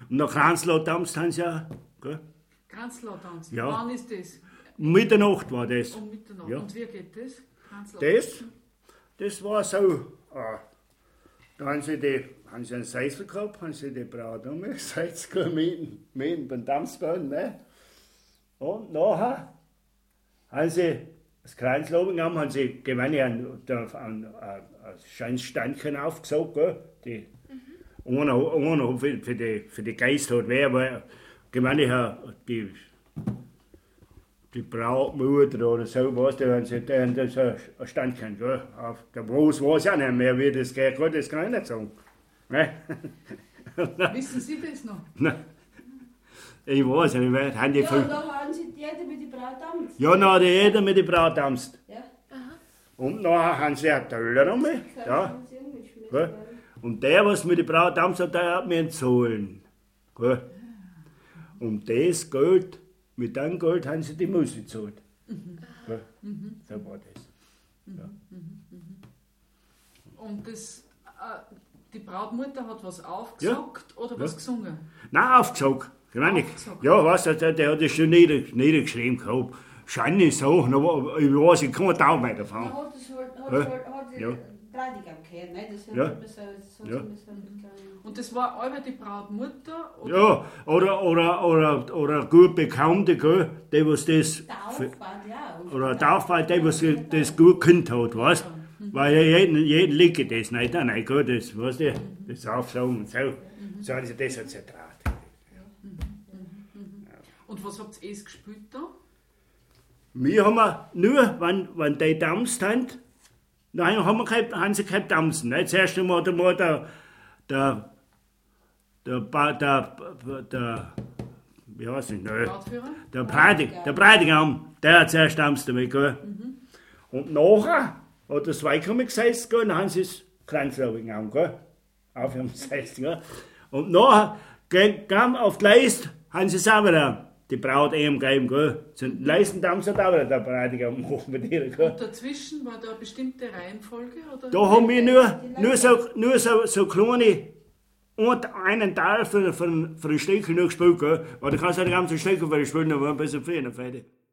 Und nach Kranzlau tanzt haben sie ja. Gell? Kranzlau tanzen. Ja. Wann ist das? Mitternacht war das. Um Mitternacht. Ja. Und wie geht das? Kranzlau Das war so. Da haben sie einen Seißel gehabt, haben sie die Braut umgesetzt, mit beim Tanzbahn. Ne? Und nachher haben sie das Kranzlau genommen, haben sie gewonnen ein schönes Standchen aufgesagt. Gell? Einer für die Geist hat wer, aber gewonnen die Brautmutter oder so was, da haben sie das ein Standchen. Gell? Auf der Groß weiß ich auch nicht mehr, wie das geht. Gell? Das kann ich nicht sagen. Ne? Wissen Sie das noch? Nein. Ich weiß nicht, haben die Ja, und dann haben sie jeder mit der Braut tanzt. Ja, dann hat jeder mit der Braut tanzt. Ja. Und dann haben sie einen Teller rum. Ja. Gell? Und der, was mit der Braut tanzt hat, der hat mir entzahlen. Gell? Und das Geld, mit dem Geld haben sie die Musik gezahlt. Gell? So war das. Ja. Und das, die Brautmutter hat was aufgesagt oder was gesungen? Nein, aufgesagt. Ich meine, Aufgesagt. ja, weißt du, der hat das schon niedergeschrieben gehabt. Schöne Sachen, aber ich weiß, ich kann mir da weiter Man fahren. hat das halt Ja. Bräutigam gehört, ne? Das Ja. hat so, Ja. Und das war alle die Brautmutter? Ja, oder gut Bekannte, gell, die was das, Taufbad, ja. oder ein Taufbad, die was das gut kennt hat, weißt du? Weil ja jeden liegt das nicht, nein, gell, das, weißt du, das Aufsagen und so. So haben sie das halt zertraut. Und was habt ihr gespielt da? Wir haben nur, wenn die tanzt haben, nein, haben sie kein Tanzen. Ne? Zuerst einmal der wie heißt ich, ne? Brautführer? Der Bräutigam, der hat zuerst tanzt damit, gell? Und nachher hat das Weihkommen gesessen, gell? Dann haben sie das Kranzlau genommen, gell? Auf ihrem Gesessen, gell? Und nachher kam auf die Leist, haben sie es auch wieder die Braut ihm gegeben, gell? Zum leisten tanzt hat auch wieder der Bräutigam machen mit ihr, gell? Und dazwischen war da eine bestimmte Reihenfolge? Oder? Da haben wir nur so kleine, einen Teil für ein Stückchen noch gespielt, gell? Weil du kannst ja die ganze Stückchen für die spielen, aber ein bisschen früher fertig.